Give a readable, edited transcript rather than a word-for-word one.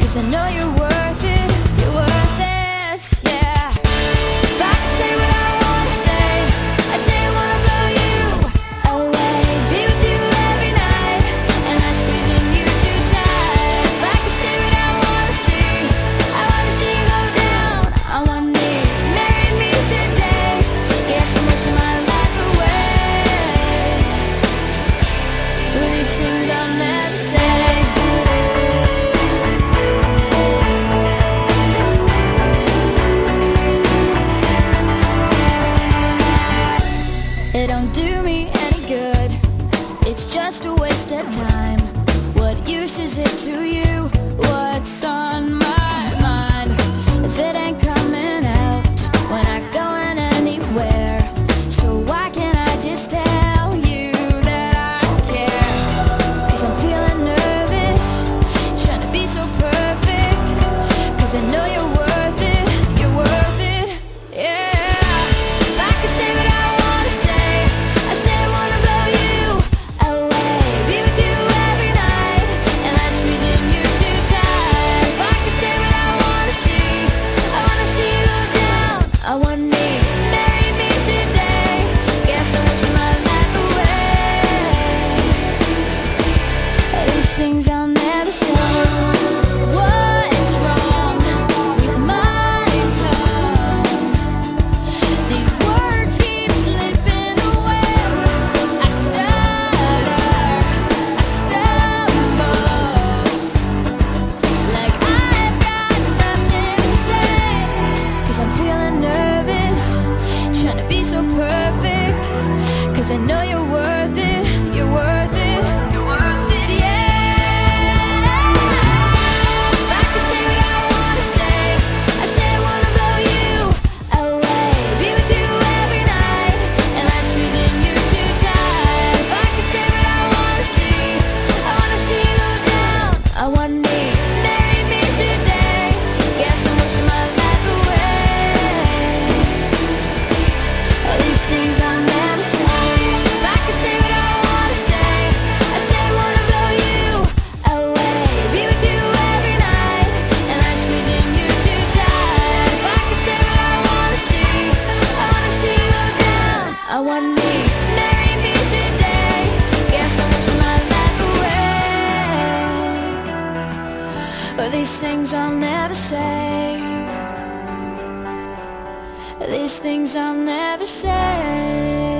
I know you're worth it, you're worth it, yeah. If I could say what I wanna say, I say I wanna blow you away, be with you every night, and I'm squeezing you too tight. If I could say what I wanna see, I wanna see you go down on one knee. Marry me today, guess I'm wishing my life away with these things I'll never say. It don't do me any good, it's just a waste of time. What use is it to you? What's on my mind? If it ain't coming out, we're not going anywhere. So why can't I just tell you that I care? 'Cause I'm feeling nervous, trying to be so perfect. 'Cause I know you're worth it, you're worth it, yeah. If I could say what I wanna say, I say I wanna blow you away, be with you every night, and I'm squeezing you too tight. If I could say what I wanna see, I wanna see you go down on one knee. Marry me today, guess I'm wishing my life away. These things I'll never say. What's wrong with my tongue? These words keep slipping away. I stutter, I stumble, like I've got nothing to say. 'Cause I'm feeling nervous, trying to be so perfect. 'Cause I know you're worth it, you're worth it, you're worth it, yeah. If I could say what I wanna say, I say I wanna blow you away, be with you every night, and I'm squeezing you too tight. If I could say what I wanna see, I wanna see you go down on one knee. Marry me today, guess I'm wishing my life away. These things I'll never say. If I could say what I wanna say, I say I wanna blow you away, be with you every night, and I'm squeezing you too tight. If I could say what I wanna see, I wanna see you go down on one knee. Marry me today, guess I'm wishing my life away. But these things I'll never say. These things I'll never say.